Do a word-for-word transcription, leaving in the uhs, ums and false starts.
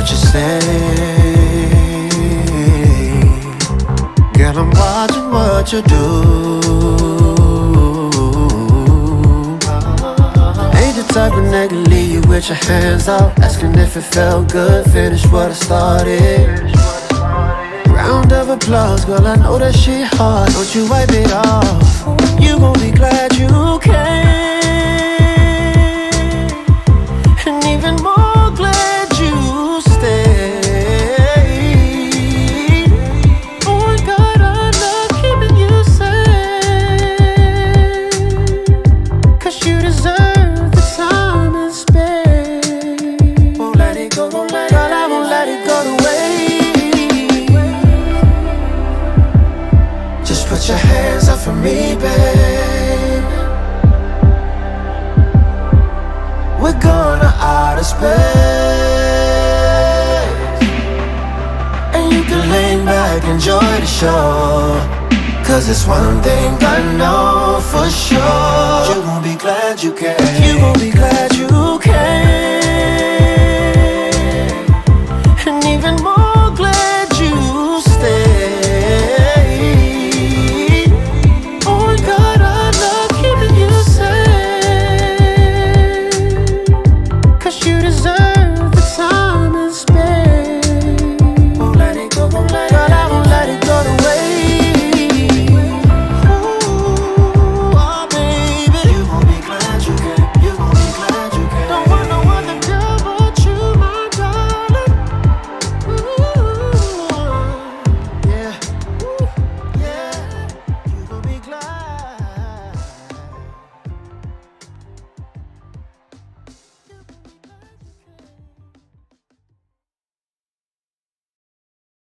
what you say. Girl, I'm watching what you do. Ain't the type of nigga leave you with your hands out, asking if it felt good, finish what I started. Round of applause, girl, I know that shit hard. Don't you wipe it off. You gon' be glad you came, and even more glad you stayed. Oh God, I love keeping you safe, 'cause you deserve the time and space. Won't let it go, won't let it go. Girl, I won't let it go to waste. Put your hands up for me, babe. We're going to outer space, and you can lean back, enjoy the show. 'Cause it's one thing I know for sure. You gon' be glad you came. You gon' be glad you came. And even more